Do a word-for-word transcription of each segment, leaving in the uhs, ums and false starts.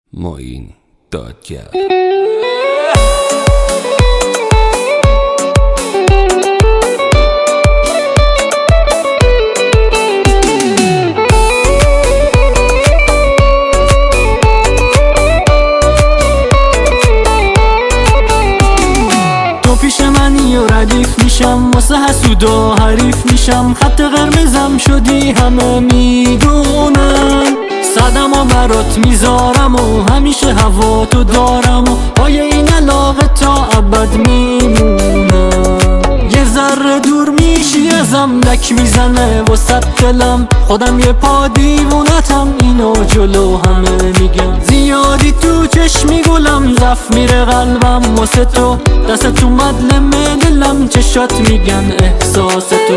معین دادگر. تو پیش منی و ردیف میشم، واسه حسود و حریف میشم. خط قرمزم شدی همه میدونن، صدم و برات میذارم و همیشه هوا تو دارم و پای این علاقه تا ابد میمونم. یه ذره دور میشی ازم، دک میزنه وسط دلم، خودم یه پا دیوونتم، اینو جلو همه میگم. زیادی تو چشمی گلم، زف میره قلبم واسه تو، دست تو مدلم دلم، چشات میگن احساس تو.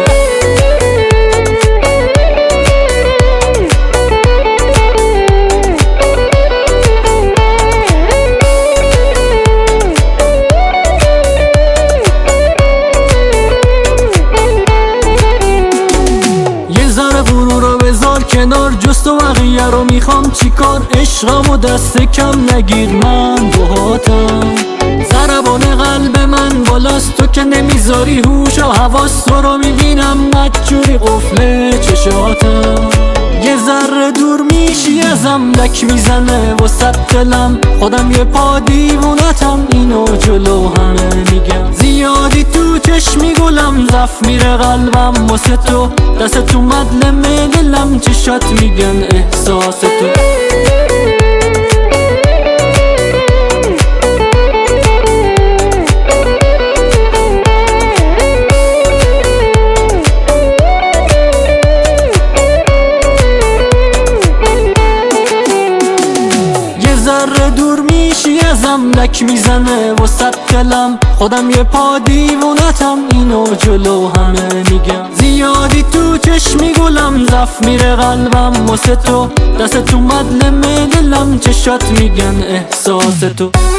کنار جست و بقیه رو میخوام چیکار، عشقم و دست کم نگیر، من باهاتم. ضربان قلب من بالاست، تو که نمیذاری هوش و حواس، تو رو میبینم مجوری قفل چشاتم. یه ذره دور میشی ازم، دک میزنه وسط دلم، خودم یه پا دیوونتم، اینو جلو همه میگم. زیادی تو چشمی گلم، زف میره قلبم واسه تو، دست تو مدلم دلم، چشات میگن احساس تو. دور میشی ازم، لک میزنه وسط دلم، خودم یه پا دیوونتم، اینو جلو همه میگم. زیادی تو چشمی گلم، زف میره قلبم واسه تو، دست تو مدلم دلم، چشات میگن احساس تو.